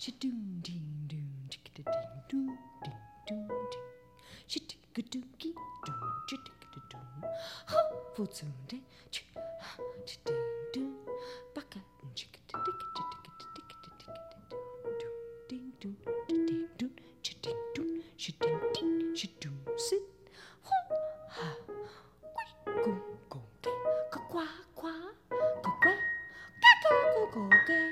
Shadoon ding doon, chicka ding doon, ding doon ding. Shitticka dookie doon, chitticka doon. Ha, footsunde, chick, ha, ding doon. Baka, chicka dicka dicka dicka dicka doon, ding doon, ding doon, chitting doon, shitting ding, shadoon sit. Ha, ha, wee, go, ge, ka kwa, kwa, ka kwa, go, ge.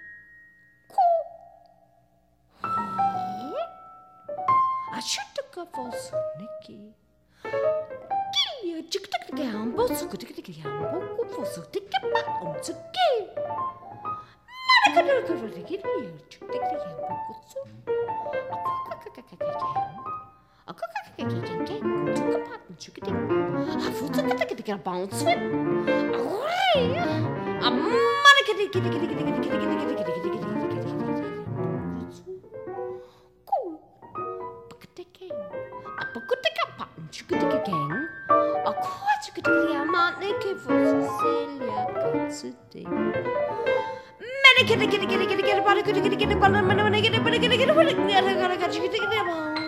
I should have got for Nicky. Gilly, chick tick the gamble, so good to get the gamble, for so tick a back on to gay. Monica, get here, chick tick the gamble, so. A cock took a part and chick it. I thought to get a bounce with. A Monica, gang. A quite a good amount naked for Cecilia Considine. Many get a